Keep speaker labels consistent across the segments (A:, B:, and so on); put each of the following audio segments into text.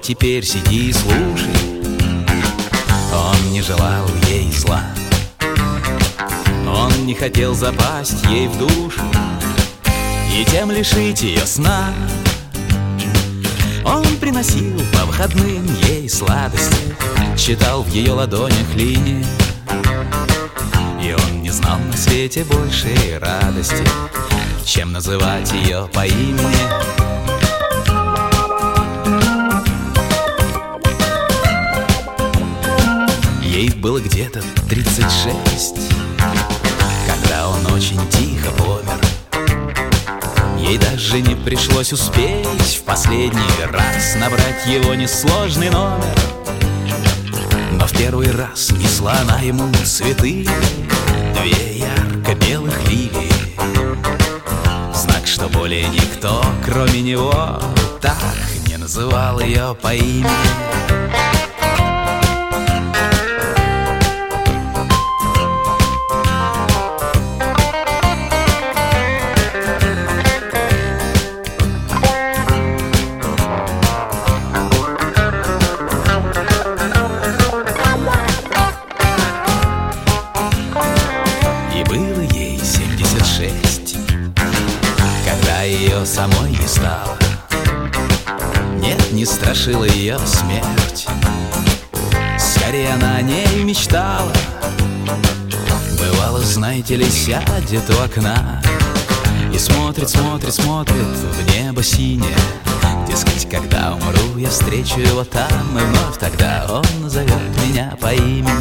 A: теперь сиди и слушай. Он не желал ей зла, он не хотел запасть ей в душу и тем лишить ее сна. Он приносил по выходным ей сладости, читал в ее ладонях линии, и он не знал на свете большей радости, чем называть ее по имени. Ей было где-то 36, когда он очень тихо помер. Ей даже не пришлось успеть в последний раз набрать его несложный номер. Но в первый раз несла она ему цветы, две ярко-белых лилии, знак, что более никто, кроме него, так не называл ее по имени. Когда ее самой не стало, нет, не страшила ее смерть, скорее она о ней мечтала. Бывало, знаете ли, сядет у окна и смотрит, смотрит, смотрит в небо синее. Дескать, когда умру, я встречу его там, и вновь тогда он назовет меня по имени.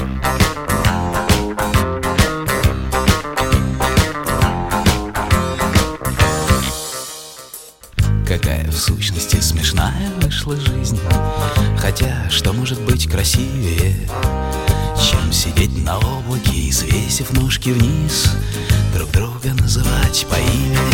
A: Какая в сущности смешная вышла жизнь. Хотя что может быть красивее, чем сидеть на облаке и, свесив ножки вниз, друг друга называть по имени?